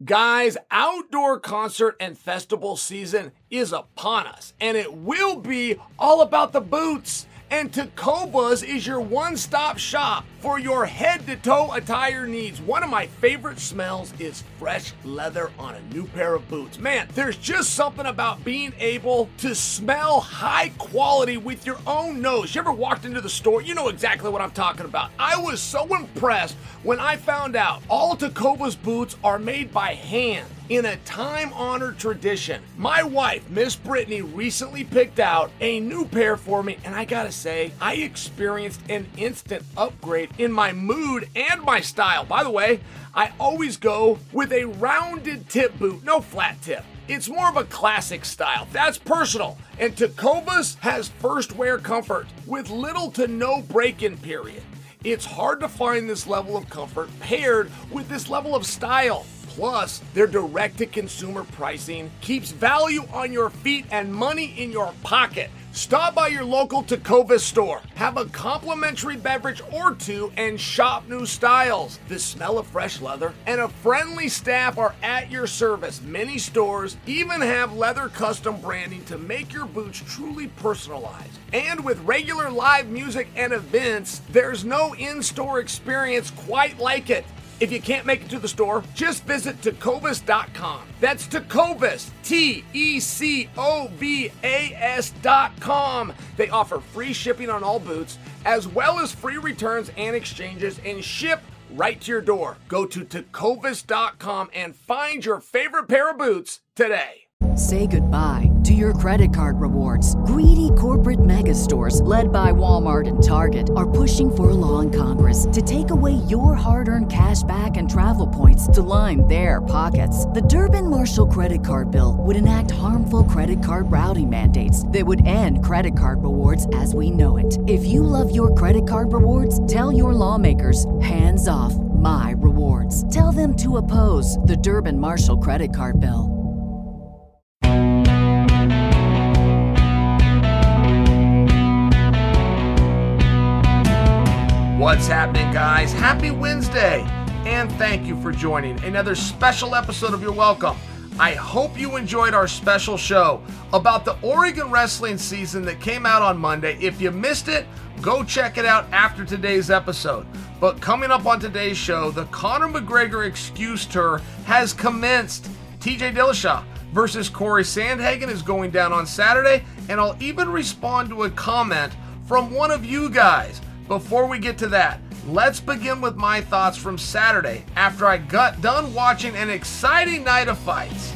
Guys, outdoor concert and festival season is upon us, and it will be all about the boots. And Tecovas is your one-stop shop for your head-to-toe attire needs. One of my favorite smells is fresh leather on a new pair of boots. Man, there's just something about being able to smell high quality with your own nose. You ever walked into the store? You know exactly what I'm talking about. I was so impressed when I found out all Tecovas boots are made by hand in a time-honored tradition. My wife, Miss Brittany, recently picked out a new pair for me, and I gotta say, I experienced an instant upgrade in my mood and my style. By the way, I always go with a rounded tip boot, no flat tip. It's more of a classic style. That's personal. And Tecovas has first wear comfort with little to no break-in period. It's hard to find this level of comfort paired with this level of style. Plus, their direct-to-consumer pricing keeps value on your feet and money in your pocket. Stop by your local Tecovas store, have a complimentary beverage or two, and shop new styles. The smell of fresh leather and a friendly staff are at your service. Many stores even have leather custom branding to make your boots truly personalized. And with regular live music and events, there's no in-store experience quite like it. If you can't make it to the store, just visit Tecovas.com. That's Tecovas, Tecovas.com. They offer free shipping on all boots, as well as free returns and exchanges, and ship right to your door. Go to Tecovas.com and find your favorite pair of boots today. Say goodbye to your credit card rewards. Greedy corporate mega stores, led by Walmart and Target, are pushing for a law in Congress to take away your hard-earned cash back and travel points to line their pockets. The Durbin-Marshall credit card bill would enact harmful credit card routing mandates that would end credit card rewards as we know it. If you love your credit card rewards, tell your lawmakers, hands off my rewards. Tell them to oppose the Durbin-Marshall credit card bill. What's happening, guys? Happy Wednesday, and thank you for joining another special episode of You're Welcome. I hope you enjoyed our special show about the Oregon wrestling season that came out on Monday. If you missed it, go check it out after today's episode. But coming up on today's show, the Conor McGregor excuse tour has commenced. TJ Dillashaw versus Corey Sandhagen is going down on Saturday, and I'll even respond to a comment from one of you guys. Before we get to that, let's begin with my thoughts from Saturday after I got done watching an exciting night of fights.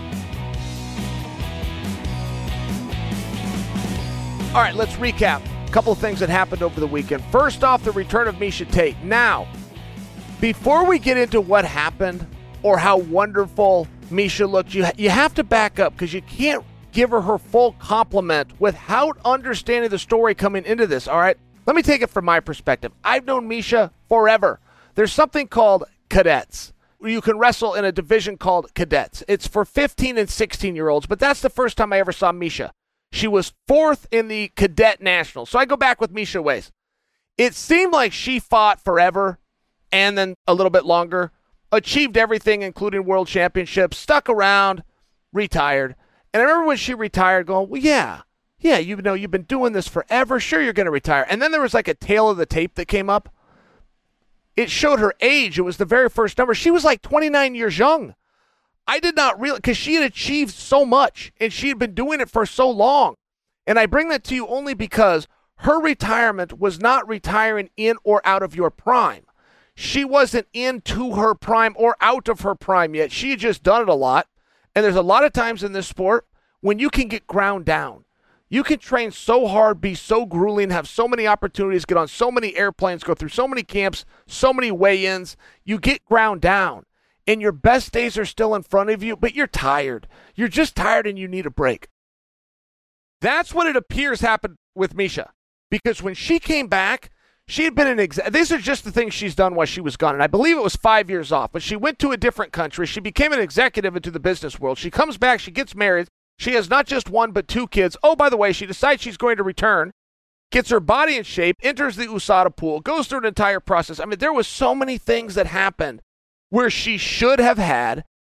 All right, let's recap a couple of things that happened over the weekend. First off, the return of Miesha Tate. Now, before we get into what happened or how wonderful Miesha looked, you have to back up because you can't give her full compliment without understanding the story coming into this, all right? Let me take it from my perspective. I've known Miesha forever. There's something called cadets. You can wrestle in a division called cadets. It's for 15 and 16-year-olds, but that's the first time I ever saw Miesha. She was fourth in the cadet nationals. So I go back with Miesha ways. It seemed like she fought forever and then a little bit longer, achieved everything, including world championships, stuck around, retired. And I remember when she retired going, well, yeah, you've been doing this forever. Sure, you're going to retire. And then there was like a tail of the tape that came up. It showed her age. It was the very first number. She was like 29 years young. I did not realize, because she had achieved so much and she had been doing it for so long. And I bring that to you only because her retirement was not retiring in or out of your prime. She wasn't into her prime or out of her prime yet. She had just done it a lot. And there's a lot of times in this sport when you can get ground down. You can train so hard, be so grueling, have so many opportunities, get on so many airplanes, go through so many camps, so many weigh-ins. You get ground down, and your best days are still in front of you, but you're tired. You're just tired, and you need a break. That's what it appears happened with Miesha, because when she came back, she had been these are just the things she's done while she was gone, and I believe it was 5 years off, but she went to a different country. She became an executive into the business world. She comes back, she gets married. She has not just one, but two kids. Oh, by the way, she decides she's going to return, gets her body in shape, enters the USADA pool, goes through an entire process. I mean, there was so many things that happened where she should have had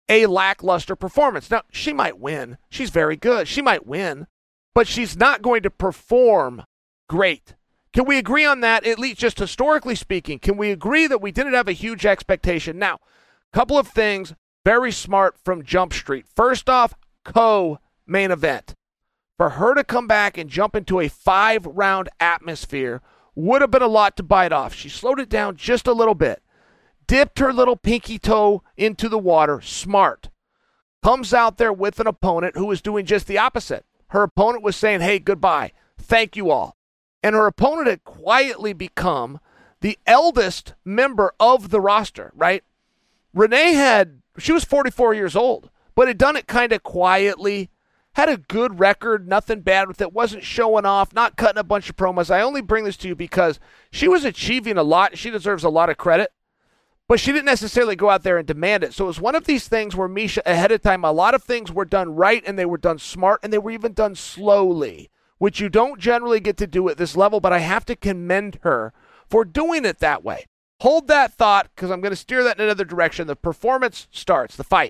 a lackluster performance. Now, she might win. She's very good. She might win, but she's not going to perform great. Can we agree on that, at least just historically speaking? Can we agree that we didn't have a huge expectation? Now, a couple of things very smart from Jump Street. First off, co-main event. For her to come back and jump into a 5-round atmosphere would have been a lot to bite off. She slowed it down just a little bit. Dipped her little pinky toe into the water. Smart. Comes out there with an opponent who was doing just the opposite. Her opponent was saying, hey, goodbye. Thank you all. And her opponent had quietly become the eldest member of the roster, right? Renee she was 44 years old, but had done it kind of quietly, had a good record, nothing bad with it, wasn't showing off, not cutting a bunch of promos. I only bring this to you because she was achieving a lot, and she deserves a lot of credit, but she didn't necessarily go out there and demand it. So it was one of these things where Misha, ahead of time, a lot of things were done right, and they were done smart, and they were even done slowly, which you don't generally get to do at this level, but I have to commend her for doing it that way. Hold that thought, because I'm going to steer that in another direction. The performance starts, the fight.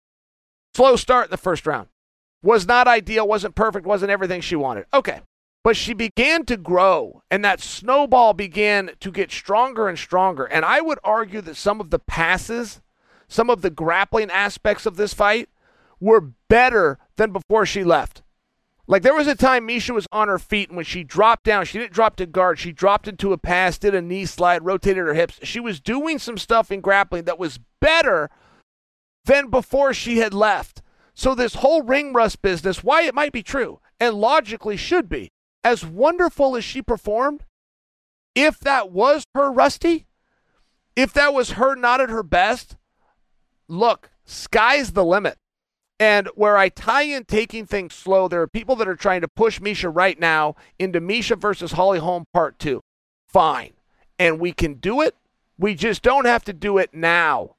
Slow start in the first round. Was not ideal, wasn't perfect, wasn't everything she wanted. Okay. But she began to grow, and that snowball began to get stronger and stronger. And I would argue that some of the passes, some of the grappling aspects of this fight were better than before she left. Like, there was a time Misha was on her feet, and when she dropped down, she didn't drop to guard. She dropped into a pass, did a knee slide, rotated her hips. She was doing some stuff in grappling that was better than before she had left. So this whole ring rust business, why it might be true, and logically should be, as wonderful as she performed, if that was her rusty, if that was her not at her best, look, sky's the limit. And where I tie in taking things slow, there are people that are trying to push Misha right now into Misha versus Holly Holm Part 2. Fine. And we can do it. We just don't have to do it now.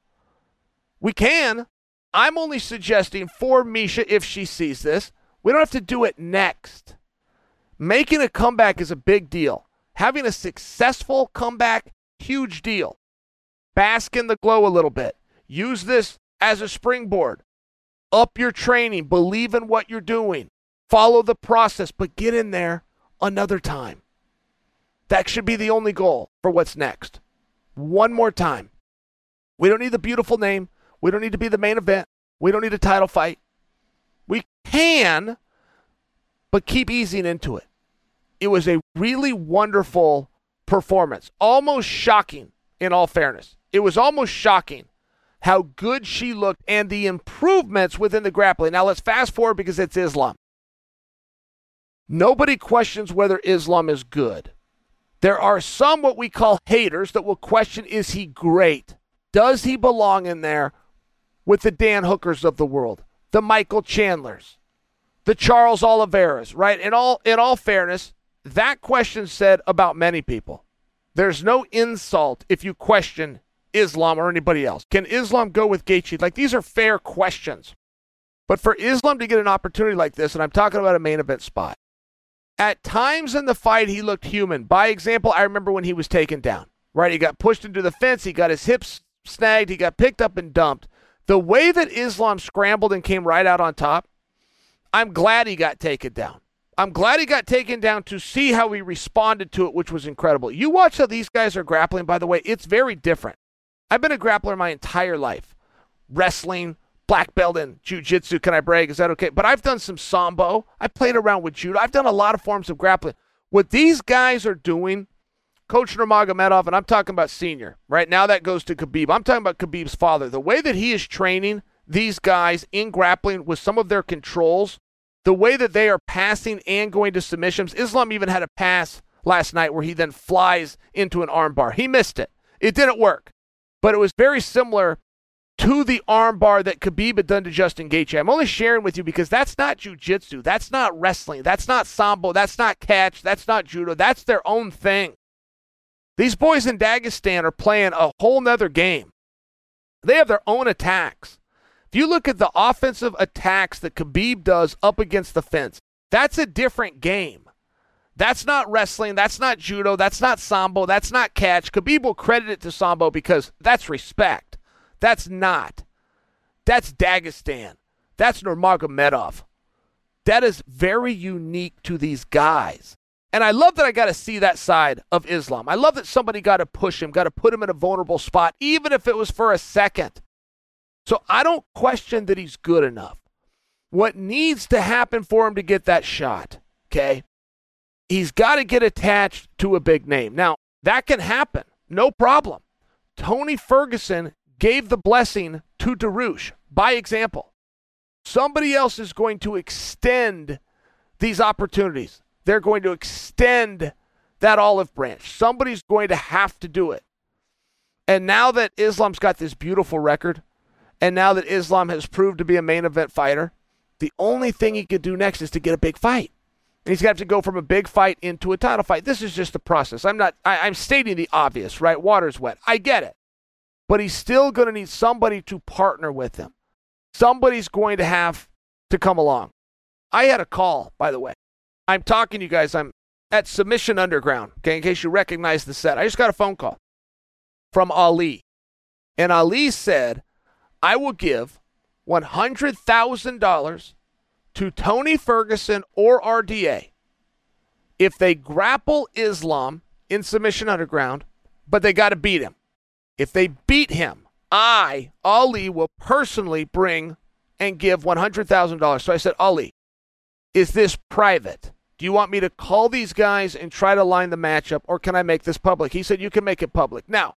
We can. I'm only suggesting for Misha, if she sees this, we don't have to do it next. Making a comeback is a big deal. Having a successful comeback, huge deal. Bask in the glow a little bit. Use this as a springboard. Up your training. Believe in what you're doing. Follow the process, but get in there another time. That should be the only goal for what's next. One more time. We don't need the beautiful name. We don't need to be the main event. We don't need a title fight. We can, but keep easing into it. It was a really wonderful performance. Almost shocking, in all fairness. It was almost shocking how good she looked and the improvements within the grappling. Now let's fast forward because it's Islam. Nobody questions whether Islam is good. There are some what we call haters that will question, is he great? Does he belong in there with the Dan Hookers of the world, the Michael Chandlers, the Charles Oliveras, right? In all fairness, that question said about many people. There's no insult if you question Islam or anybody else. Can Islam go with Gaethje? Like, these are fair questions. But for Islam to get an opportunity like this, and I'm talking about a main event spot, at times in the fight, he looked human. By example, I remember when he was taken down, right? He got pushed into the fence. He got his hips snagged. He got picked up and dumped. The way that Islam scrambled and came right out on top, I'm glad he got taken down. I'm glad he got taken down to see how he responded to it, which was incredible. You watch how these guys are grappling, by the way, it's very different. I've been a grappler my entire life. Wrestling, black belt in jiu-jitsu, can I brag? Is that okay? But I've done some sambo. I played around with judo. I've done a lot of forms of grappling. What these guys are doing, Coach Nurmagomedov, and I'm talking about senior, right? Now that goes to Khabib. I'm talking about Khabib's father. The way that he is training these guys in grappling with some of their controls, the way that they are passing and going to submissions. Islam even had a pass last night where he then flies into an armbar. He missed it. It didn't work. But it was very similar to the armbar that Khabib had done to Justin Gaethje. I'm only sharing with you because that's not jiu-jitsu. That's not wrestling. That's not sambo. That's not catch. That's not judo. That's their own thing. These boys in Dagestan are playing a whole nother game. They have their own attacks. If you look at the offensive attacks that Khabib does up against the fence, that's a different game. That's not wrestling. That's not judo. That's not sambo. That's not catch. Khabib will credit it to sambo because that's respect. That's not. That's Dagestan. That's Nurmagomedov. That is very unique to these guys. And I love that I got to see that side of Islam. I love that somebody got to push him, got to put him in a vulnerable spot, even if it was for a second. So I don't question that he's good enough. What needs to happen for him to get that shot, okay? He's got to get attached to a big name. Now, that can happen. No problem. Tony Ferguson gave the blessing to Dariush by example. Somebody else is going to extend these opportunities. They're going to extend that olive branch. Somebody's going to have to do it. And now that Islam's got this beautiful record, and now that Islam has proved to be a main event fighter, the only thing he could do next is to get a big fight. And he's got to go from a big fight into a title fight. This is just the process. I'm stating the obvious, right? Water's wet. I get it. But he's still going to need somebody to partner with him. Somebody's going to have to come along. I had a call, by the way. I'm talking to you guys. I'm at Submission Underground, okay, in case you recognize the set. I just got a phone call from Ali. And Ali said, I will give $100,000 to Tony Ferguson or RDA if they grapple Islam in Submission Underground, but they got to beat him. If they beat him, I, Ali, will personally bring and give $100,000. So I said, Ali, is this private? Do you want me to call these guys and try to line the matchup, or can I make this public? He said, you can make it public. Now,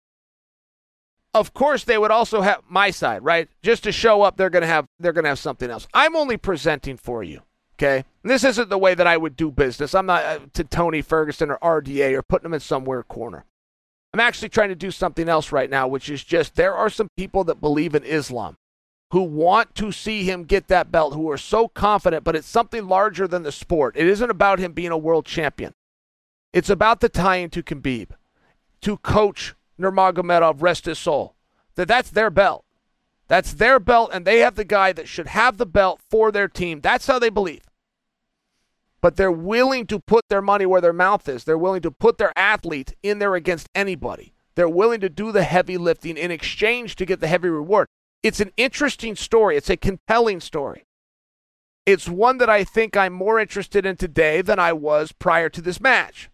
of course, they would also have my side, right? Just to show up, they're gonna have something else. I'm only presenting for you, okay? And this isn't the way that I would do business. I'm not to Tony Ferguson or RDA or putting them in somewhere corner. I'm actually trying to do something else right now, which is just there are some people that believe in Islam who want to see him get that belt, who are so confident, but it's something larger than the sport. It isn't about him being a world champion. It's about the tie-in to Khabib, to coach Nurmagomedov, rest his soul. That's their belt. That's their belt, and they have the guy that should have the belt for their team. That's how they believe. But they're willing to put their money where their mouth is. They're willing to put their athlete in there against anybody. They're willing to do the heavy lifting in exchange to get the heavy reward. It's an interesting story. It's a compelling story. It's one that I think I'm more interested in today than I was prior to this match.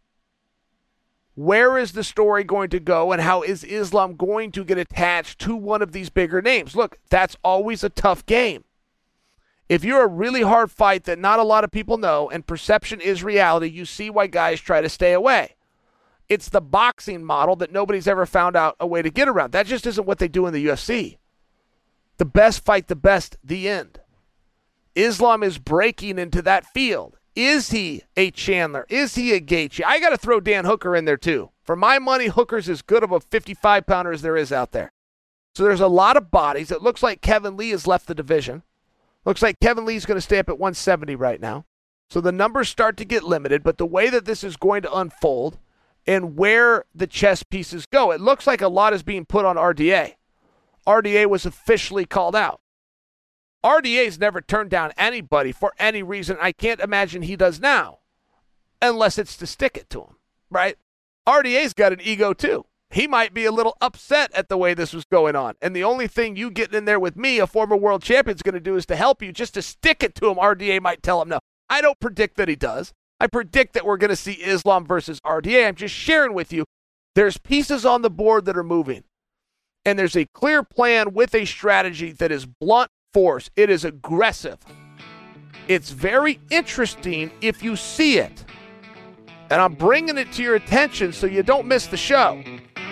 Where is the story going to go, and how is Islam going to get attached to one of these bigger names? Look, that's always a tough game. If you're a really hard fight that not a lot of people know, and perception is reality, you see why guys try to stay away. It's the boxing model that nobody's ever found out a way to get around. That just isn't what they do in the UFC. The best fight the best, the end. Islam is breaking into that field. Is he a Chandler? Is he a Gaethje? I got to throw Dan Hooker in there too. For my money, Hooker's as good of a 55-pounder as there is out there. So there's a lot of bodies. It looks like Kevin Lee has left the division. Looks like Kevin Lee's going to stay up at 170 right now. So the numbers start to get limited, but the way that this is going to unfold and where the chess pieces go, it looks like a lot is being put on RDA. RDA was officially called out. RDA's never turned down anybody for any reason. I can't imagine he does now, unless it's to stick it to him, right? RDA's got an ego too. He might be a little upset at the way this was going on. And the only thing you getting in there with me, a former world champion, is going to do is to help you. Just to stick it to him, RDA might tell him no. I don't predict that he does. I predict that we're going to see Islam versus RDA. I'm just sharing with you. There's pieces on the board that are moving. And there's a clear plan with a strategy that is blunt force. It is aggressive. It's very interesting if you see it. And I'm bringing it to your attention so you don't miss the show.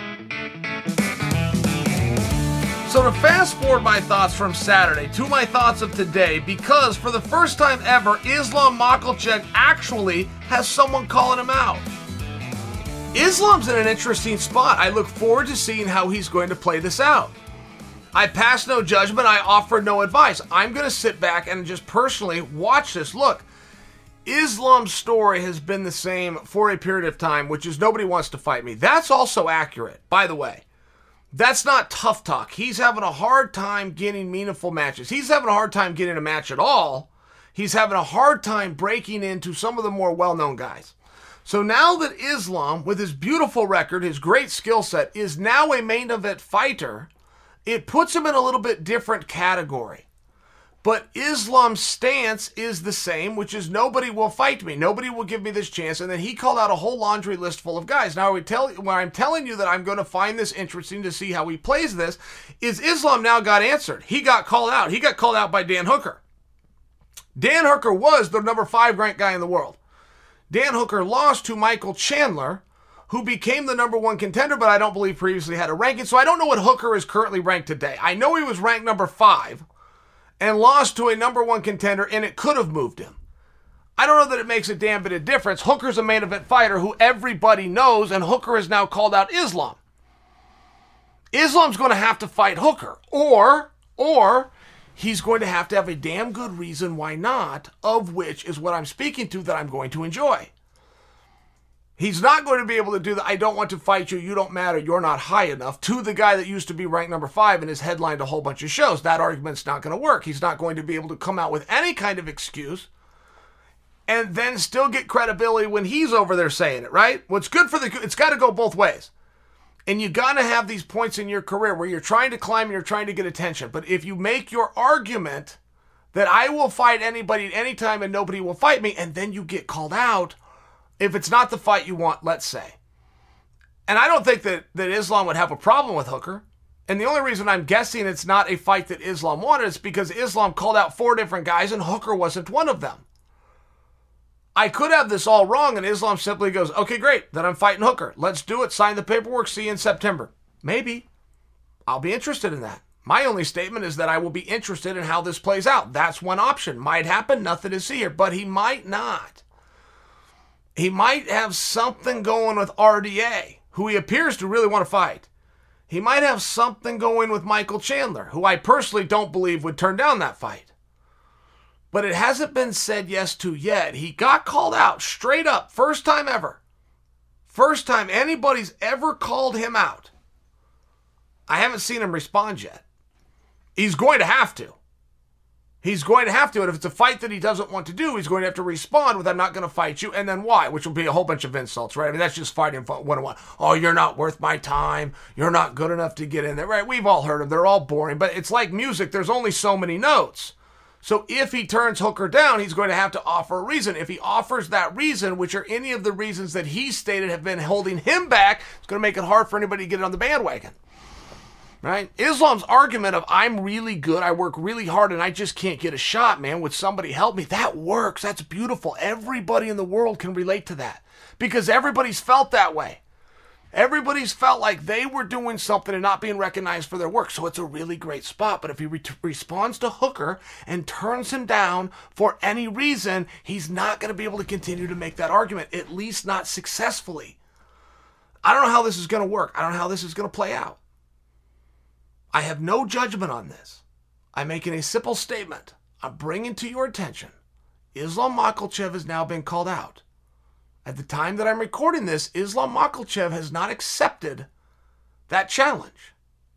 So to fast forward my thoughts from Saturday to my thoughts of today, because for the first time ever, Islam Makhachev actually has someone calling him out. Islam's in an interesting spot. I look forward to seeing how he's going to play this out. I pass no judgment. I offer no advice. I'm going to sit back and just personally watch this. Look, Islam's story has been the same for a period of time, which is nobody wants to fight me. That's also accurate, by the way. That's not tough talk. He's having a hard time getting meaningful matches. He's having a hard time getting a match at all. He's having a hard time breaking into some of the more well-known guys. So now that Islam, with his beautiful record, his great skill set, is now a main event fighter, it puts him in a little bit different category. But Islam's stance is the same, which is nobody will fight me. Nobody will give me this chance. And then he called out a whole laundry list full of guys. Now, when I'm telling you that I'm going to find this interesting to see how he plays this, is Islam now got answered. He got called out. He got called out by Dan Hooker. Dan Hooker was the number 5 ranked guy in the world. Dan Hooker lost to Michael Chandler, who became the number 1 contender, but I don't believe previously had a ranking. So I don't know what Hooker is currently ranked today. I know he was ranked number 5. And lost to a number 1 contender, and it could have moved him. I don't know that it makes a damn bit of difference. Hooker's a main event fighter who everybody knows, and Hooker has now called out Islam. Islam's going to have to fight Hooker, or he's going to have a damn good reason why not, of which is what I'm speaking to that I'm going to enjoy. He's not going to be able to do the I don't want to fight you, you don't matter, you're not high enough, to the guy that used to be ranked number 5 and has headlined a whole bunch of shows. That argument's not going to work. He's not going to be able to come out with any kind of excuse and then still get credibility when he's over there saying it, right? What's good for it's got to go both ways. And you got to have these points in your career where you're trying to climb and you're trying to get attention. But if you make your argument that I will fight anybody at any time and nobody will fight me, and then you get called out, if it's not the fight you want, let's say. And I don't think that Islam would have a problem with Hooker. And the only reason I'm guessing it's not a fight that Islam wanted is because Islam called out 4 different guys and Hooker wasn't one of them. I could have this all wrong and Islam simply goes, okay, great, then I'm fighting Hooker. Let's do it, sign the paperwork, see you in September. Maybe. I'll be interested in that. My only statement is that I will be interested in how this plays out. That's one option. Might happen, nothing to see here, but he might not. He might have something going with RDA, who he appears to really want to fight. He might have something going with Michael Chandler, who I personally don't believe would turn down that fight. But it hasn't been said yes to yet. He got called out straight up, first time ever. First time anybody's ever called him out. I haven't seen him respond yet. He's going to have to. He's going to have to, and if it's a fight that he doesn't want to do, he's going to have to respond with, I'm not going to fight you, and then why? Which will be a whole bunch of insults, right? I mean, that's just fighting one-on-one. Oh, you're not worth my time. You're not good enough to get in there, right? We've all heard them. They're all boring, but it's like music. There's only so many notes. So if he turns Hooker down, he's going to have to offer a reason. If he offers that reason, which are any of the reasons that he stated have been holding him back, it's going to make it hard for anybody to get on the bandwagon. Right? Islam's argument of I'm really good, I work really hard, and I just can't get a shot, man. Would somebody help me? That works. That's beautiful. Everybody in the world can relate to that because everybody's felt that way. Everybody's felt like they were doing something and not being recognized for their work. So it's a really great spot. But if he responds to Hooker and turns him down for any reason, he's not going to be able to continue to make that argument, at least not successfully. I don't know how this is going to work. I don't know how this is going to play out. I have no judgment on this. I'm making a simple statement. I'm bringing to your attention, Islam Makhachev has now been called out. At the time that I'm recording this, Islam Makhachev has not accepted that challenge.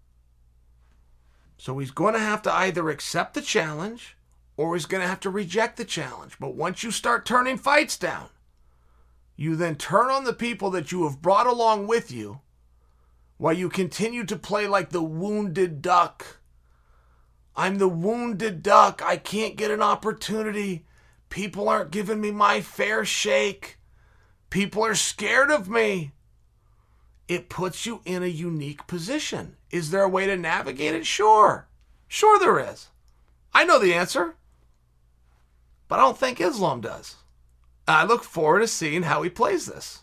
So he's going to have to either accept the challenge or he's going to have to reject the challenge. But once you start turning fights down, you then turn on the people that you have brought along with you while you continue to play like the wounded duck. I'm the wounded duck. I can't get an opportunity. People aren't giving me my fair shake. People are scared of me. It puts you in a unique position. Is there a way to navigate it? Sure. Sure there is. I know the answer. But I don't think Islam does. I look forward to seeing how he plays this.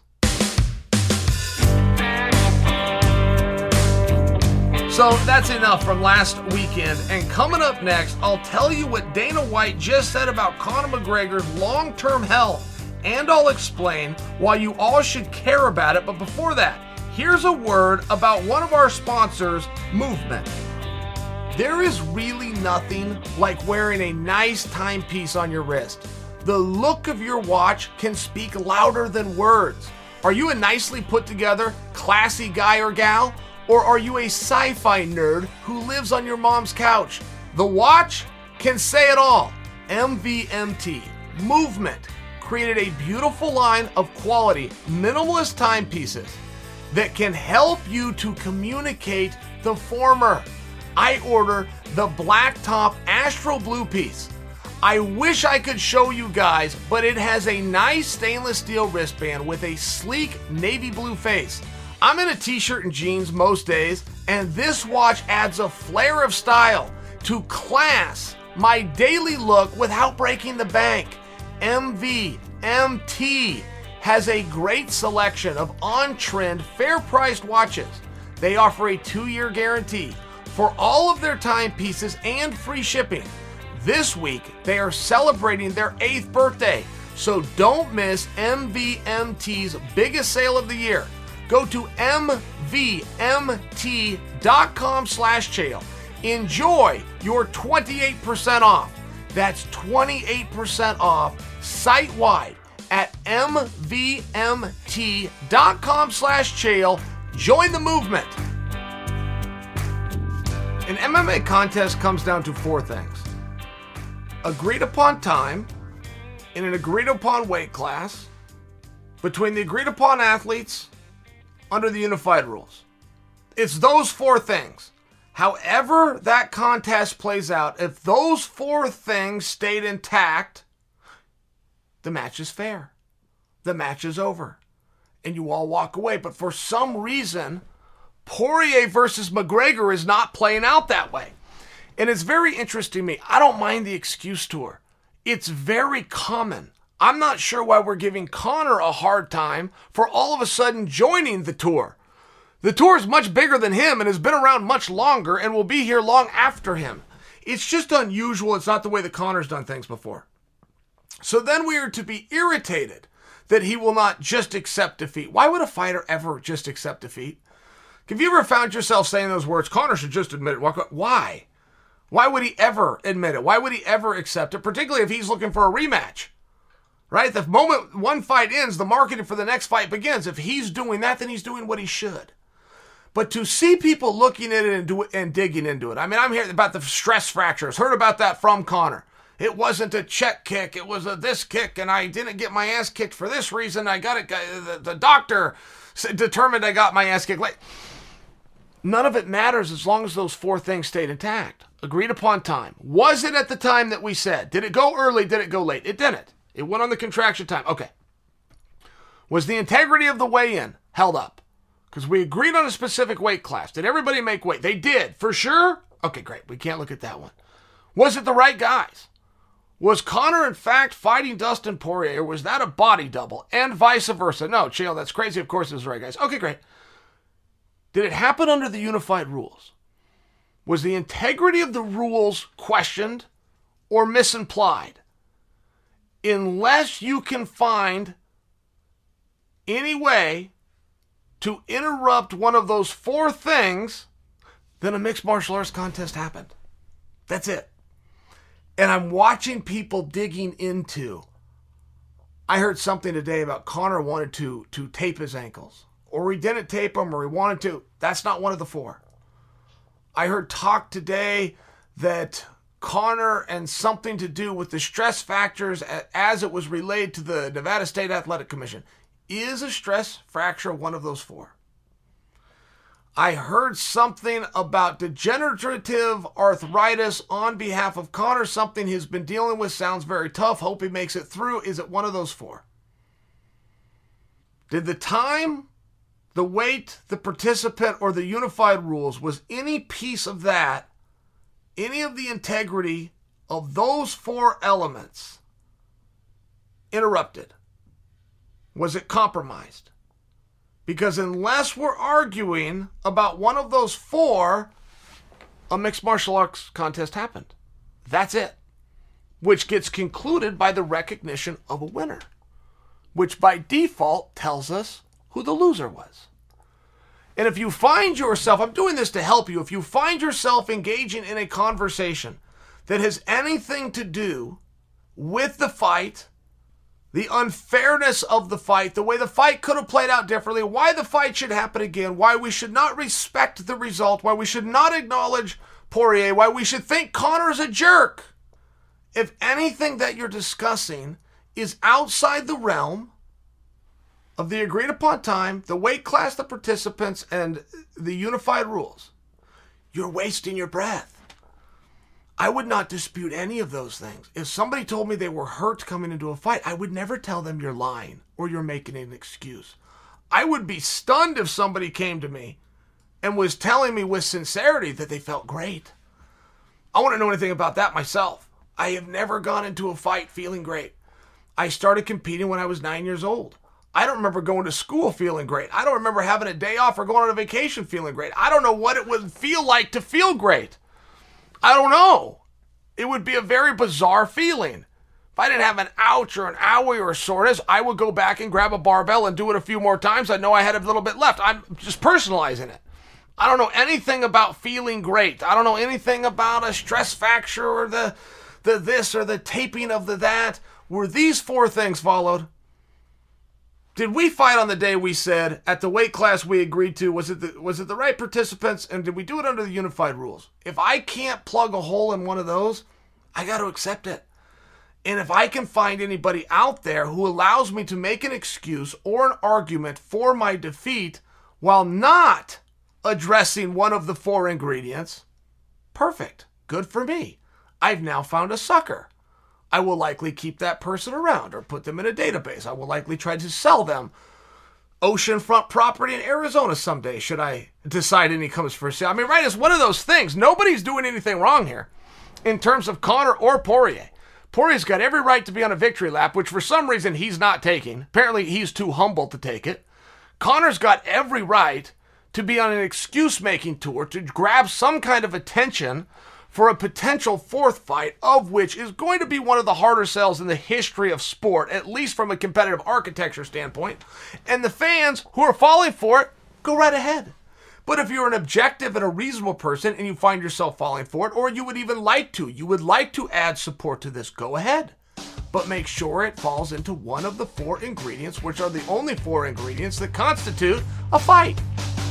So that's enough from last weekend. And coming up next, I'll tell you what Dana White just said about Conor McGregor's long-term health. And I'll explain why you all should care about it. But before that, here's a word about one of our sponsors, Movement. There is really nothing like wearing a nice timepiece on your wrist. The look of your watch can speak louder than words. Are you a nicely put together, classy guy or gal? Or are you a sci-fi nerd who lives on your mom's couch? The watch can say it all. MVMT, Movement, created a beautiful line of quality, minimalist timepieces that can help you to communicate the former. I order the Blacktop Astro Blue piece. I wish I could show you guys, but it has a nice stainless steel wristband with a sleek navy blue face. I'm in a t-shirt and jeans most days, and this watch adds a flair of style to class my daily look without breaking the bank. MVMT has a great selection of on-trend, fair-priced watches. They offer a 2-year guarantee for all of their timepieces and free shipping. This week, they are celebrating their 8th birthday, so don't miss MVMT's biggest sale of the year. Go to mvmt.com/Chael. Enjoy your 28% off. That's 28% off site-wide at mvmt.com/Chael. Join the movement. An MMA contest comes down to 4 things. Agreed upon time in an agreed upon weight class between the agreed upon athletes under the unified rules. It's those 4 things. However that contest plays out, if those 4 things stayed intact, the match is fair. The match is over. And you all walk away. But for some reason, Poirier versus McGregor is not playing out that way. And it's very interesting to me. I don't mind the excuse tour. It's very common. I'm not sure why we're giving Conor a hard time for all of a sudden joining the tour. The tour is much bigger than him and has been around much longer and will be here long after him. It's just unusual. It's not the way that Conor's done things before. So then we are to be irritated that he will not just accept defeat. Why would a fighter ever just accept defeat? Have you ever found yourself saying those words, Conor should just admit it? Why? Why would he ever admit it? Why would he ever accept it? Particularly if he's looking for a rematch, right? The moment one fight ends, the marketing for the next fight begins. If he's doing that, then he's doing what he should. But to see people looking at it and digging into it. I mean, I'm hearing about the stress fractures. Heard about that from Conor. It wasn't a check kick. It was a this kick, and I didn't get my ass kicked for this reason. I got it. The doctor determined I got my ass kicked. None of it matters as long as those 4 things stayed intact. Agreed upon time. Was it at the time that we said? Did it go early? Did it go late? It didn't. It went on the contraction time. Okay. Was the integrity of the weigh-in held up? Because we agreed on a specific weight class. Did everybody make weight? They did. For sure? Okay, great. We can't look at that one. Was it the right guys? Was Conor, in fact, fighting Dustin Poirier, or was that a body double? And vice versa. No, Chael, that's crazy. Of course it was the right guys. Okay, great. Did it happen under the unified rules? Was the integrity of the rules questioned or misimplied? Unless you can find any way to interrupt one of those 4 things, then a mixed martial arts contest happened. That's it. And I'm watching people digging into. I heard something today about Conor wanted to tape his ankles. Or he didn't tape them, or he wanted to. That's not one of the 4. I heard talk today that Conor and something to do with the stress factors as it was relayed to the Nevada State Athletic Commission. Is a stress fracture one of those 4? I heard something about degenerative arthritis on behalf of Conor, something he's been dealing with. Sounds very tough. Hope he makes it through. Is it one of those 4? Did the time, the weight, the participant, or the unified rules, was any piece of that, any of the integrity of those 4 elements interrupted? Was it compromised? Because unless we're arguing about one of those 4, a mixed martial arts contest happened. That's it. Which gets concluded by the recognition of a winner, which by default tells us who the loser was. And if you find yourself, I'm doing this to help you, if you find yourself engaging in a conversation that has anything to do with the fight, the unfairness of the fight, the way the fight could have played out differently, why the fight should happen again, why we should not respect the result, why we should not acknowledge Poirier, why we should think Conor's a jerk. If anything that you're discussing is outside the realm of the agreed upon time, the weight class, the participants, and the unified rules, You're wasting your breath. I would not dispute any of those things. If somebody told me they were hurt coming into a fight, I would never tell them you're lying or you're making an excuse. I would be stunned if somebody came to me and was telling me with sincerity that they felt great. I want to know anything about that myself. I have never gone into a fight feeling great. I started competing when I was 9 years old. I don't remember going to school feeling great. I don't remember having a day off or going on a vacation feeling great. I don't know what it would feel like to feel great. I don't know. It would be a very bizarre feeling. If I didn't have an ouch or an owie or a soreness, I would go back and grab a barbell and do it a few more times. I know I had a little bit left. I'm just personalizing it. I don't know anything about feeling great. I don't know anything about a stress fracture or the this or the taping of the that. Were these four things followed? Did we fight on the day we said at the weight class we agreed to? Was it the right participants? And did we do it under the unified rules? If I can't plug a hole in one of those, I got to accept it. And if I can find anybody out there who allows me to make an excuse or an argument for my defeat while not addressing one of the four ingredients, perfect. Good for me. I've now found a sucker. I will likely keep that person around or put them in a database. I will likely try to sell them oceanfront property in Arizona someday, should I decide any comes for sale. I mean, right, it's one of those things. Nobody's doing anything wrong here in terms of Conor or Poirier. Poirier's got every right to be on a victory lap, which for some reason he's not taking. Apparently he's too humble to take it. Conor's got every right to be on an excuse-making tour to grab some kind of attention for a potential fourth fight, of which is going to be one of the harder sells in the history of sport, at least from a competitive architecture standpoint. And the fans who are falling for it, go right ahead. But if you're an objective and a reasonable person and you find yourself falling for it, or you would like to add support to this, go ahead. But make sure it falls into one of the four ingredients, which are the only four ingredients that constitute a fight.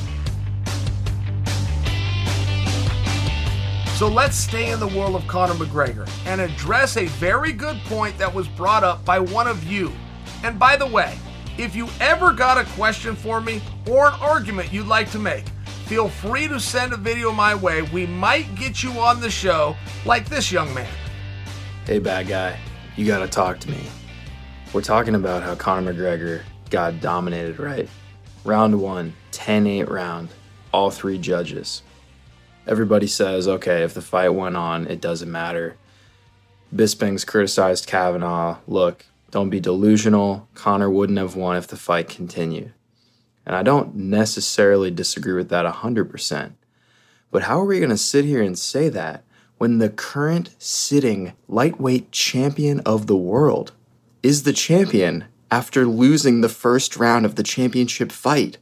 So let's stay in the world of Conor McGregor and address a very good point that was brought up by one of you. And by the way, if you ever got a question for me or an argument you'd like to make, feel free to send a video my way. We might get you on the show like this young man. Hey, bad guy, you gotta talk to me. We're talking about how Conor McGregor got dominated, right? Round 1, 10-8 round, all three judges. Everybody says, okay, if the fight went on, it doesn't matter. Bisping's criticized Kavanaugh. Look, don't be delusional. Conor wouldn't have won if the fight continued. And I don't necessarily disagree with that 100%. But how are we going to sit here and say that when the current sitting lightweight champion of the world is the champion after losing the first round of the championship fight?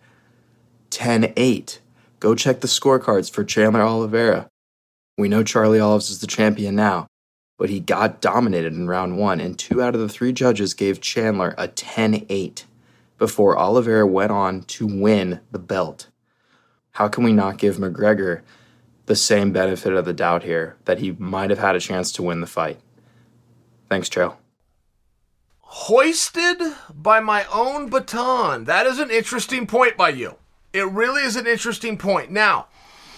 10-8. Go check the scorecards for Chandler Oliveira. We know Charlie Olives is the champion now, but he got dominated in round 1, and 2 out of the 3 judges gave Chandler a 10-8 before Oliveira went on to win the belt. How can we not give McGregor the same benefit of the doubt here that he might have had a chance to win the fight? Thanks, Chael. Hoisted by my own baton. That is an interesting point by you. It really is an interesting point. Now,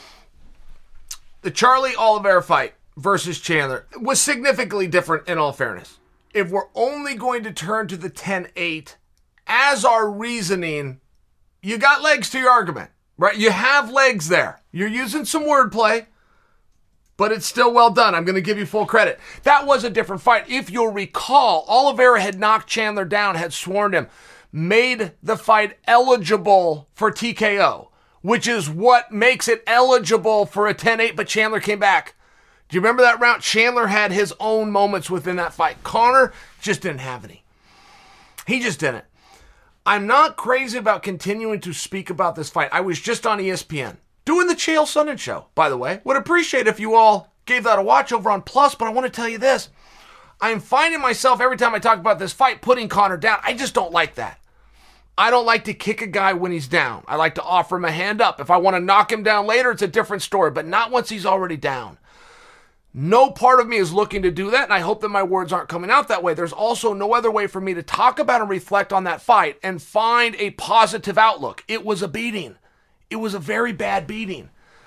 the Charlie Oliveira fight versus Chandler was significantly different in all fairness. If we're only going to turn to the 10-8 as our reasoning, you got legs to your argument, right? You have legs there. You're using some wordplay, but it's still well done. I'm going to give you full credit. That was a different fight. If you'll recall, Oliveira had knocked Chandler down, had swarmed him, made the fight eligible for TKO, which is what makes it eligible for a 10-8, but Chandler came back. Do you remember that round? Chandler had his own moments within that fight. Conor just didn't have any. He just didn't. I'm not crazy about continuing to speak about this fight. I was just on ESPN doing the Chael Sonnen show, by the way. Would appreciate if you all gave that a watch over on Plus, but I want to tell you this. I'm finding myself every time I talk about this fight putting Conor down. I just don't like that. I don't like to kick a guy when he's down. I like to offer him a hand up. If I want to knock him down later, it's a different story, but not once he's already down. No part of me is looking to do that, and I hope that my words aren't coming out that way. There's also no other way for me to talk about and reflect on that fight and find a positive outlook. It was a beating. It was a very bad beating.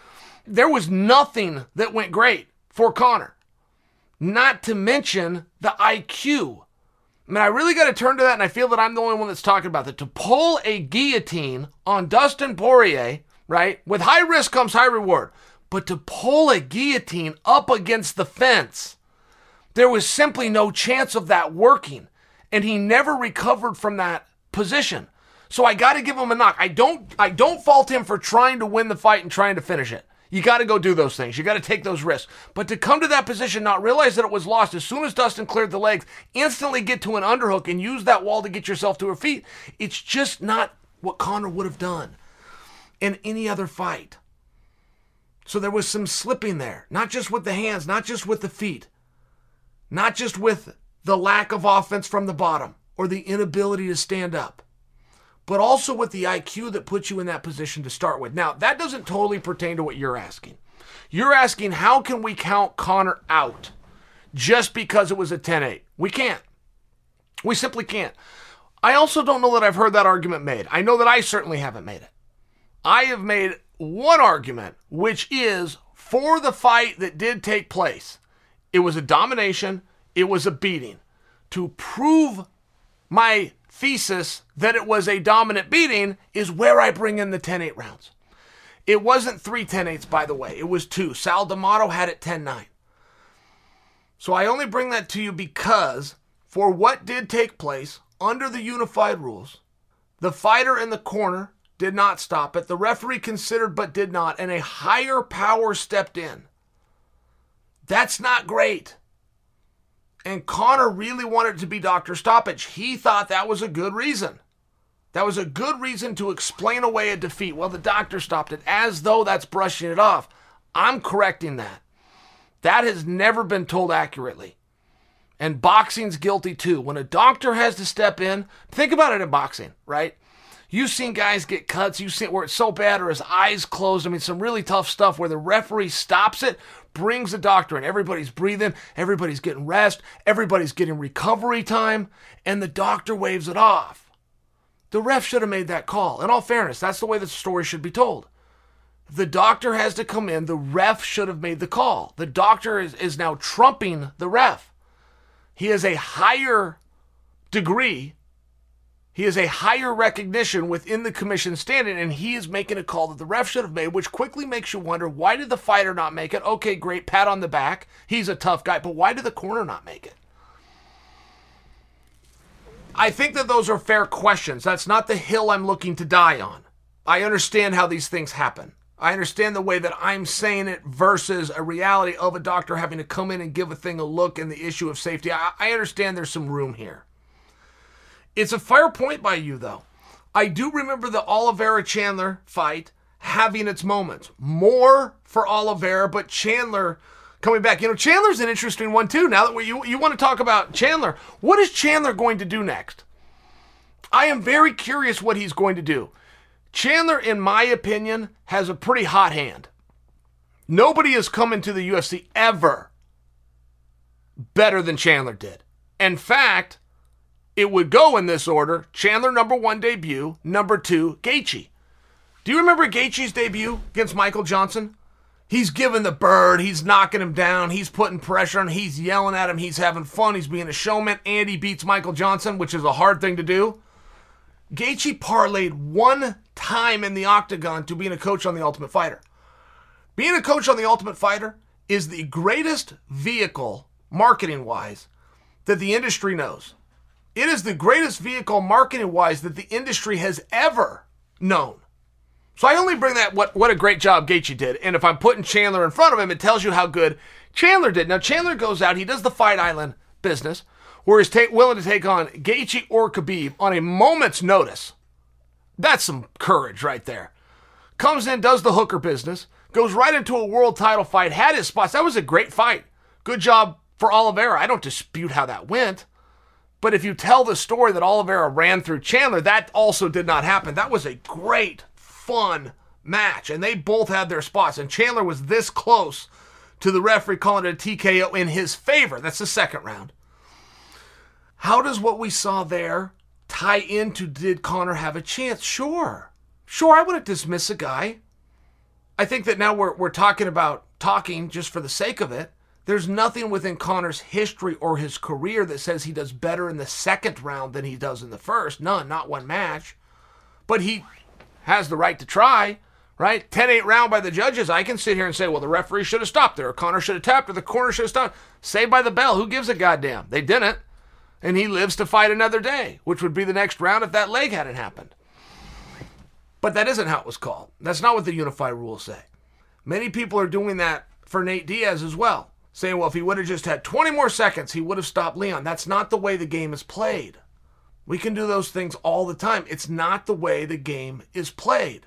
there was nothing that went great for Conor. Not to mention the IQ. I mean, I really got to turn to that, and I feel that I'm the only one that's talking about that. To pull a guillotine on Dustin Poirier, right? With high risk comes high reward. But to pull a guillotine up against the fence, there was simply no chance of that working. And he never recovered from that position. So I got to give him a knock. I don't fault him for trying to win the fight and trying to finish it. You got to go do those things. You got to take those risks. But to come to that position, not realize that it was lost as soon as Dustin cleared the legs, instantly get to an underhook and use that wall to get yourself to her feet, it's just not what Conor would have done in any other fight. So there was some slipping there, not just with the hands, not just with the feet, not just with the lack of offense from the bottom or the inability to stand up, but also with the IQ that puts you in that position to start with. Now, that doesn't totally pertain to what you're asking. You're asking, how can we count Conor out just because it was a 10-8? We can't. We simply can't. I also don't know that I've heard that argument made. I know that I certainly haven't made it. I have made one argument, which is for the fight that did take place. It was a domination. It was a beating. To prove my thesis that it was a dominant beating is where I bring in the 10-8 rounds. It wasn't 3 10-8s, by the way. It was 2. Sal D'Amato had it 10-9. So I only bring that to you because for what did take place under the unified rules, the fighter in the corner did not stop it. The referee considered but did not, and a higher power stepped in. That's not great. And Conor really wanted it to be doctor stoppage. He thought that was a good reason. That was a good reason to explain away a defeat. Well, the doctor stopped it, as though that's brushing it off. I'm correcting that. That has never been told accurately. And boxing's guilty too. When a doctor has to step in, think about it in boxing, right? You've seen guys get cuts, you've seen where it's so bad or his eyes closed. I mean, some really tough stuff where the referee stops it, brings the doctor in. Everybody's breathing, everybody's getting rest, everybody's getting recovery time, and the doctor waves it off. The ref should have made that call. In all fairness, that's the way the story should be told. If the doctor has to come in, the ref should have made the call. The doctor is now trumping the ref. He has a higher degree. He has a higher recognition within the commission standing, and he is making a call that the ref should have made, which quickly makes you wonder, why did the fighter not make it? Okay, great, pat on the back. He's a tough guy, but why did the corner not make it? I think that those are fair questions. That's not the hill I'm looking to die on. I understand how these things happen. I understand the way that I'm saying it versus a reality of a doctor having to come in and give a thing a look and the issue of safety. I understand there's some room here. It's a fair point by you, though. I do remember the Oliveira-Chandler fight having its moments. More for Oliveira, but Chandler coming back. You know, Chandler's an interesting one, too. Now that you want to talk about Chandler, what is Chandler going to do next? I am very curious what he's going to do. Chandler, in my opinion, has a pretty hot hand. Nobody has come into the UFC ever better than Chandler did. In fact, it would go in this order: Chandler, number 1 debut, number 2, Gaethje. Do you remember Gaethje's debut against Michael Johnson? He's giving the bird, he's knocking him down, he's putting pressure on him, he's yelling at him, he's having fun, he's being a showman, and he beats Michael Johnson, which is a hard thing to do. Gaethje parlayed 1 time in the octagon to being a coach on The Ultimate Fighter. Being a coach on The Ultimate Fighter is the greatest vehicle, marketing-wise, that the industry knows. It is the greatest vehicle marketing-wise that the industry has ever known. So I only bring that, what a great job Gaethje did. And if I'm putting Chandler in front of him, it tells you how good Chandler did. Now, Chandler goes out, he does the Fight Island business, where he's willing to take on Gaethje or Khabib on a moment's notice. That's some courage right there. Comes in, does the hooker business, goes right into a world title fight, had his spots. That was a great fight. Good job for Oliveira. I don't dispute how that went. But if you tell the story that Oliveira ran through Chandler, that also did not happen. That was a great, fun match. And they both had their spots. And Chandler was this close to the referee calling it a TKO in his favor. That's the second round. How does what we saw there tie into, did Conor have a chance? Sure, I wouldn't dismiss a guy. I think that now we're talking about talking just for the sake of it. There's nothing within Conor's history or his career that says he does better in the second round than he does in the first. None, not one match. But he has the right to try, right? 10-8 round by the judges. I can sit here and say, well, the referee should have stopped there, or Conor should have tapped, or the corner should have stopped. Saved by the bell. Who gives a goddamn? They didn't. And he lives to fight another day, which would be the next round if that leg hadn't happened. But that isn't how it was called. That's not what the unified rules say. Many people are doing that for Nate Diaz as well, saying, well, if he would have just had 20 more seconds, he would have stopped Leon. That's not the way the game is played. We can do those things all the time. It's not the way the game is played.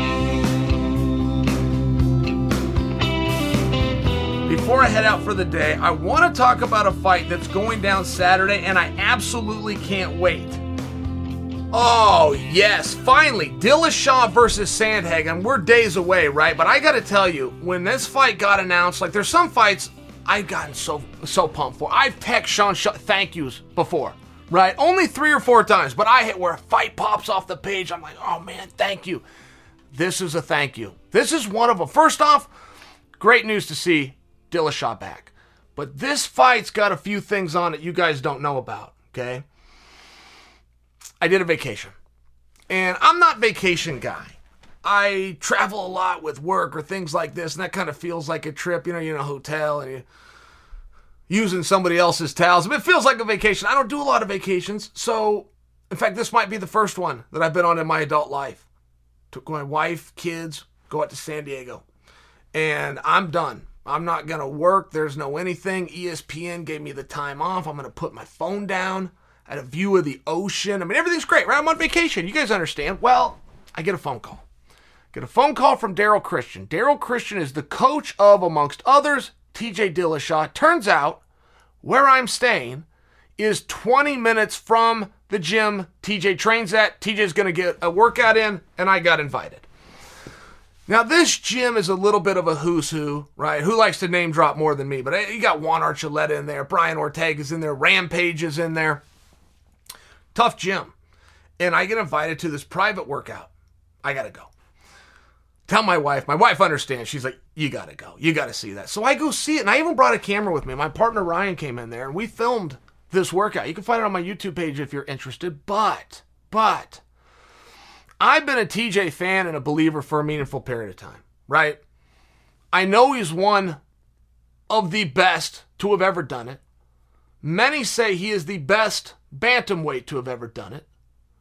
Before I head out for the day, I want to talk about a fight that's going down Saturday, and I absolutely can't wait. Oh, yes, finally, Dillashaw versus Sandhagen. We're days away, right? But I got to tell you, when this fight got announced, like there's some fights I've gotten so pumped for. I've texted Sean thank yous before, right? Only 3 or 4 times, but I hit where a fight pops off the page. I'm like, oh man, thank you. This is a thank you. This is one of them. First off, great news to see Dillashaw back. But this fight's got a few things on it you guys don't know about, okay? I did a vacation. And I'm not vacation guy. I travel a lot with work or things like this, and that kind of feels like a trip. You're in a hotel and you're using somebody else's towels. It feels like a vacation. I don't do a lot of vacations. So, in fact, this might be the first one that I've been on in my adult life. Took my wife, kids, go out to San Diego. And I'm done. I'm not going to work. There's no anything. ESPN gave me the time off. I'm going to put my phone down at a view of the ocean. I mean, everything's great, right? I'm on vacation. You guys understand. Well, I get a phone call. Get a phone call from Daryl Christian. Daryl Christian is the coach of, amongst others, TJ Dillashaw. Turns out, where I'm staying is 20 minutes from the gym TJ trains at. TJ's going to get a workout in, and I got invited. Now, this gym is a little bit of a who's who, right? Who likes to name drop more than me? But you got Juan Archuleta in there. Brian Ortega's in there. Rampage is in there. Tough gym. And I get invited to this private workout. I got to go. Tell my wife. My wife understands. She's like, you got to go. You got to see that. So I go see it. And I even brought a camera with me. My partner Ryan came in there and we filmed this workout. You can find it on my YouTube page if you're interested. But I've been a TJ fan and a believer for a meaningful period of time, right? I know he's one of the best to have ever done it. Many say he is the best bantamweight to have ever done it.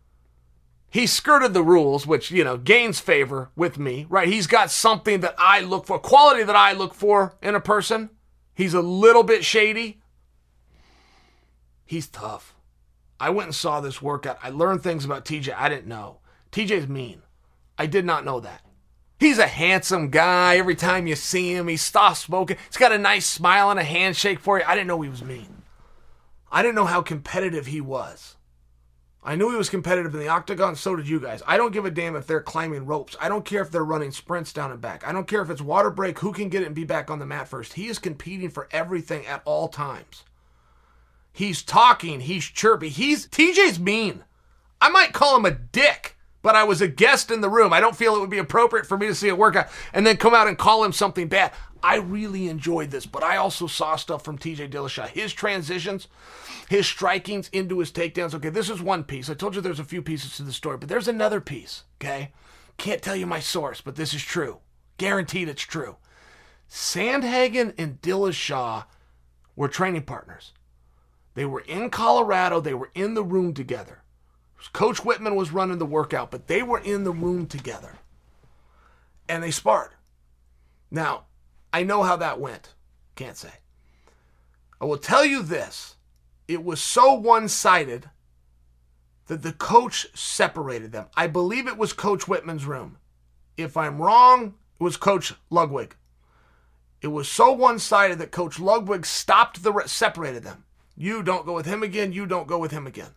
He skirted the rules, which, gains favor with me, right? He's got something that I look for, quality that I look for in a person. He's a little bit shady. He's tough. I went and saw this workout. I learned things about TJ I didn't know. TJ's mean. I did not know that. He's a handsome guy. Every time you see him, he's soft-spoken. He's got a nice smile and a handshake for you. I didn't know he was mean. I didn't know how competitive he was. I knew he was competitive in the octagon, so did you guys. I don't give a damn if they're climbing ropes. I don't care if they're running sprints down and back. I don't care if it's water break, who can get it and be back on the mat first. He is competing for everything at all times. He's talking, he's chirpy. TJ's mean. I might call him a dick, but I was a guest in the room. I don't feel it would be appropriate for me to see a workout and then come out and call him something bad. I really enjoyed this, but I also saw stuff from TJ Dillashaw. His transitions, his strikings into his takedowns. Okay, this is one piece. I told you there's a few pieces to the story, but there's another piece, okay? Can't tell you my source, but this is true. Guaranteed it's true. Sandhagen and Dillashaw were training partners. They were in Colorado. They were in the room together. Coach Whitman was running the workout, but they were in the room together. And they sparred. Now, I know how that went. Can't say. I will tell you this. It was so one-sided that the coach separated them. I believe it was Coach Whitman's room. If I'm wrong, it was Coach Ludwig. It was so one-sided that Coach Ludwig separated them. You don't go with him again. You don't go with him again.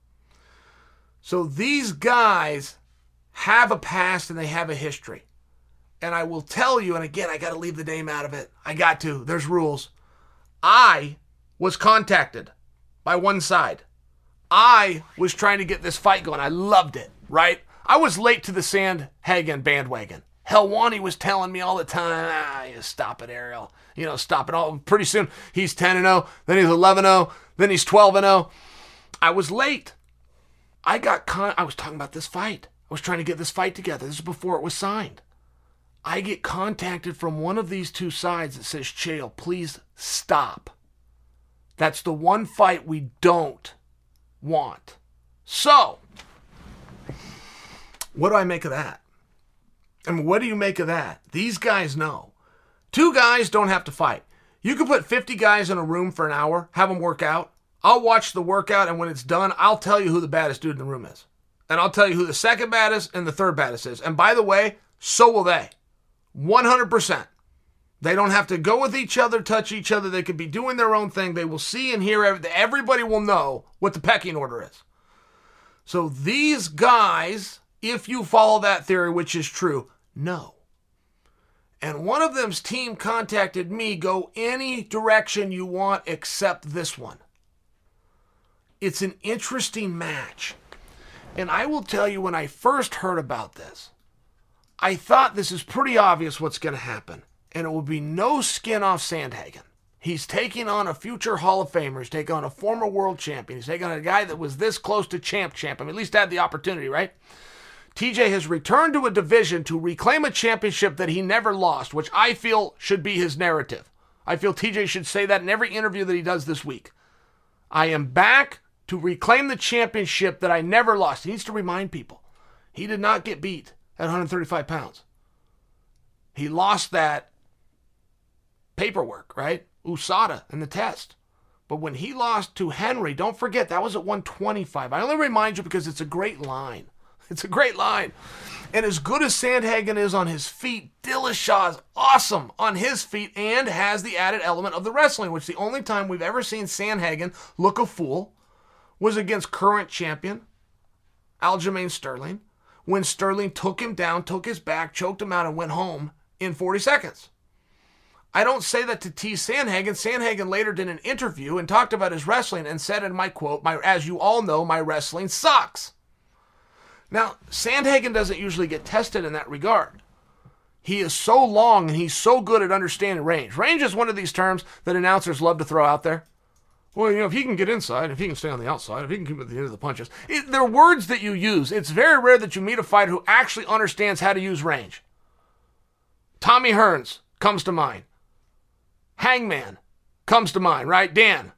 So these guys have a past and they have a history. And I will tell you, and again, I got to leave the name out of it. I got to. There's rules. I was contacted by one side. I was trying to get this fight going. I loved it, right? I was late to the Sandhagen bandwagon. Helwani was telling me all the time, stop it, Ariel. Stop it all. Pretty soon, he's 10-0, then he's 11-0, then he's 12-0. I was late. I was talking about this fight. I was trying to get this fight together. This is before it was signed. I get contacted from one of these two sides that says, Chael, please stop. That's the one fight we don't want. So, what do I make of that? And what do you make of that? These guys know. 2 guys don't have to fight. You can put 50 guys in a room for an hour, have them work out. I'll watch the workout, and when it's done, I'll tell you who the baddest dude in the room is. And I'll tell you who the second baddest and the third baddest is. And by the way, so will they. 100%. They don't have to go with each other, touch each other. They could be doing their own thing. They will see and hear everything. Everybody will know what the pecking order is. So these guys, if you follow that theory, which is true, no. And one of them's team contacted me, go any direction you want except this one. It's an interesting match. And I will tell you, when I first heard about this, I thought this is pretty obvious what's going to happen. And it will be no skin off Sandhagen. He's taking on a future Hall of Famer. He's taking on a former world champion. He's taking on a guy that was this close to champ. I mean, at least had the opportunity, right? TJ has returned to a division to reclaim a championship that he never lost, which I feel should be his narrative. I feel TJ should say that in every interview that he does this week. I am back to reclaim the championship that I never lost. He needs to remind people. He did not get beat at 135 pounds. He lost that paperwork, right? USADA in the test. But when he lost to Henry, don't forget, that was at 125. I only remind you because it's a great line. It's a great line. And as good as Sandhagen is on his feet, Dillashaw is awesome on his feet and has the added element of the wrestling, which the only time we've ever seen Sandhagen look a fool was against current champion Aljamain Sterling, when Sterling took him down, took his back, choked him out, and went home in 40 seconds. I don't say that to tease Sandhagen. Sandhagen later did an interview and talked about his wrestling and said in my quote, as you all know, my wrestling sucks. Now, Sandhagen doesn't usually get tested in that regard. He is so long and he's so good at understanding range. Range is one of these terms that announcers love to throw out there. Well, if he can get inside, if he can stay on the outside, if he can keep at the end of the punches. They're words that you use. It's very rare that you meet a fighter who actually understands how to use range. Tommy Hearns comes to mind. Hangman comes to mind, right? Dan.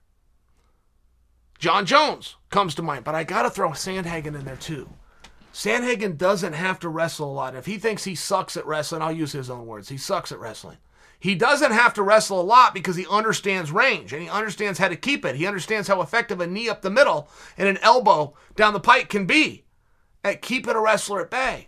John Jones comes to mind. But I got to throw Sandhagen in there too. Sandhagen doesn't have to wrestle a lot. If he thinks he sucks at wrestling, I'll use his own words. He sucks at wrestling. He doesn't have to wrestle a lot because he understands range and he understands how to keep it. He understands how effective a knee up the middle and an elbow down the pike can be at keeping a wrestler at bay.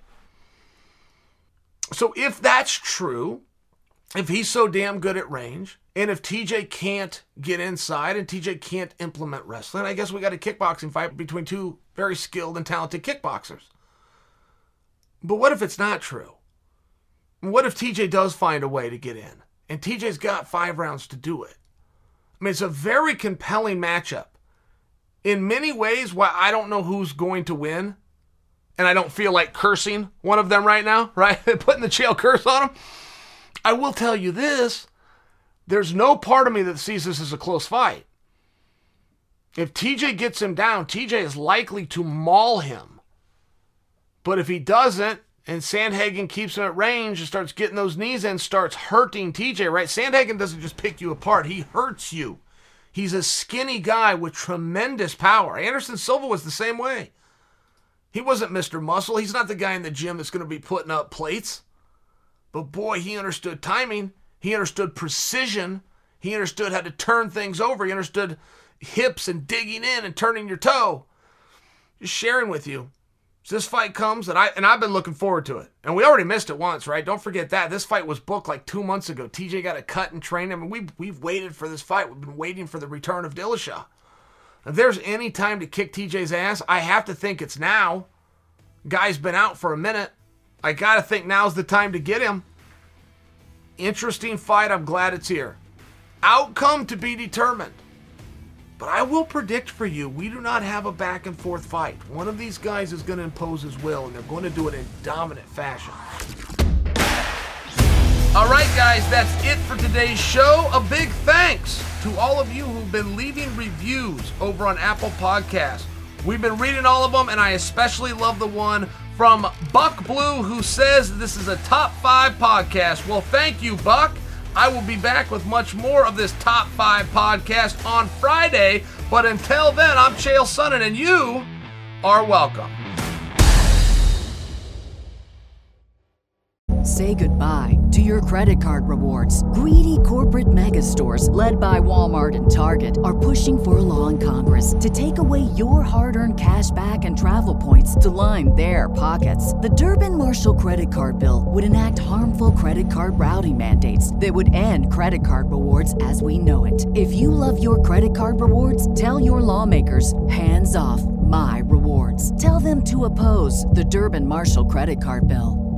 So if that's true, if he's so damn good at range, and if TJ can't get inside and TJ can't implement wrestling, I guess we got a kickboxing fight between two very skilled and talented kickboxers. But what if it's not true? What if TJ does find a way to get in? And TJ's got 5 rounds to do it. I mean, it's a very compelling matchup. In many ways, why I don't know who's going to win, and I don't feel like cursing one of them right now, right? Putting the Chael curse on them. I will tell you this. There's no part of me that sees this as a close fight. If TJ gets him down, TJ is likely to maul him. But if he doesn't, and Sandhagen keeps him at range and starts getting those knees in, starts hurting TJ, right? Sandhagen doesn't just pick you apart. He hurts you. He's a skinny guy with tremendous power. Anderson Silva was the same way. He wasn't Mr. Muscle. He's not the guy in the gym that's going to be putting up plates. But boy, he understood timing. He understood precision. He understood how to turn things over. He understood hips and digging in and turning your toe. Just sharing with you. So this fight comes, and I've been looking forward to it. And we already missed it once, right? Don't forget that. This fight was booked like 2 months ago. TJ got a cut and trained. I mean, we've waited for this fight. We've been waiting for the return of Dillashaw. If there's any time to kick TJ's ass, I have to think it's now. Guy's been out for a minute. I got to think now's the time to get him. Interesting fight. I'm glad it's here. Outcome to be determined. But I will predict for you, we do not have a back and forth fight. One of these guys is going to impose his will, and they're going to do it in dominant fashion. All right, guys, that's it for today's show. A big thanks to all of you who've been leaving reviews over on Apple Podcasts. We've been reading all of them, and I especially love the one from Buck Blue, who says this is a top 5 podcast. Well, thank you, Buck. I will be back with much more of this top 5 podcast on Friday, but until then, I'm Chael Sonnen, and you are welcome. Say goodbye to your credit card rewards. Greedy corporate mega stores, led by Walmart and Target, are pushing for a law in Congress to take away your hard-earned cash back and travel points to line their pockets. The Durbin-Marshall credit card bill would enact harmful credit card routing mandates that would end credit card rewards as we know it. If you love your credit card rewards, tell your lawmakers, hands off my rewards. Tell them to oppose the Durbin-Marshall credit card bill.